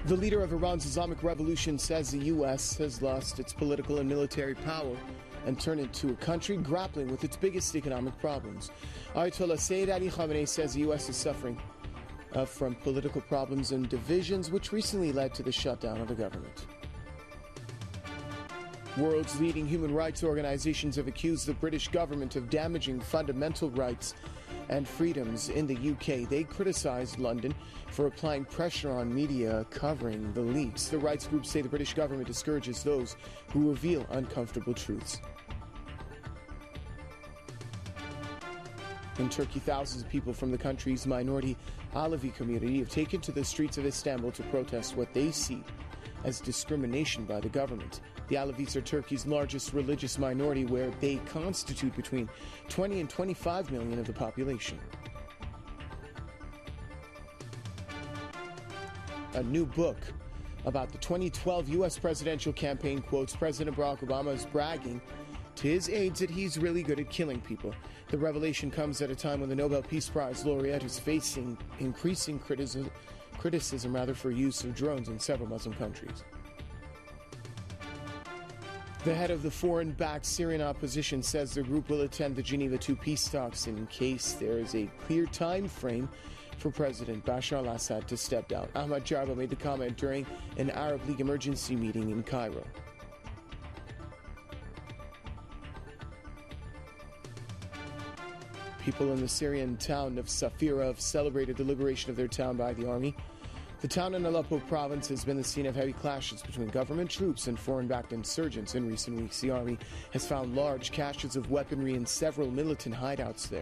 The leader of Iran's Islamic Revolution says the U.S. has lost its political and military power and turned into a country grappling with its biggest economic problems. Ayatollah Sayyid Ali Khamenei says the U.S. is suffering from political problems and divisions, which recently led to the shutdown of the government. World's leading human rights organizations have accused the British government of damaging fundamental rights and freedoms in the UK. They criticized London for applying pressure on media covering the leaks. The rights groups say the British government discourages those who reveal uncomfortable truths. In Turkey, thousands of people from the country's minority Alevi community have taken to the streets of Istanbul to protest what they see as discrimination by the government. The Alevis are Turkey's largest religious minority, where they constitute between 20 and 25 million of the population. A new book about the 2012 U.S. presidential campaign quotes President Barack Obama as bragging to his aides that he's really good at killing people. The revelation comes at a time when the Nobel Peace Prize laureate is facing increasing criticism for use of drones in several Muslim countries. The head of the foreign-backed Syrian opposition says the group will attend the Geneva II peace talks in case there is a clear time frame for President Bashar al-Assad to step down. Ahmad Jarba made the comment during an Arab League emergency meeting in Cairo. People in the Syrian town of Safira have celebrated the liberation of their town by the army. The town in Aleppo province has been the scene of heavy clashes between government troops and foreign-backed insurgents in recent weeks. The army has found large caches of weaponry in several militant hideouts there.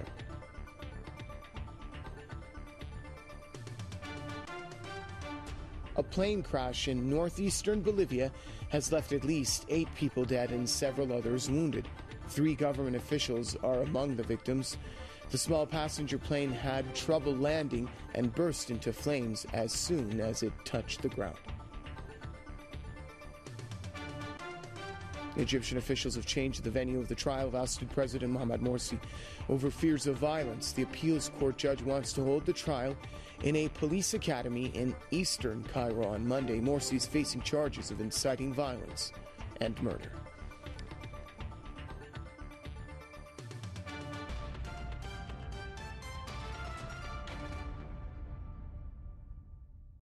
A plane crash in northeastern Bolivia has left at least 8 people dead and several others wounded. 3 government officials are among the victims. The small passenger plane had trouble landing and burst into flames as soon as it touched the ground. Egyptian officials have changed the venue of the trial of ousted President Mohamed Morsi over fears of violence. The appeals court judge wants to hold the trial in a police academy in eastern Cairo on Monday. Morsi is facing charges of inciting violence and murder.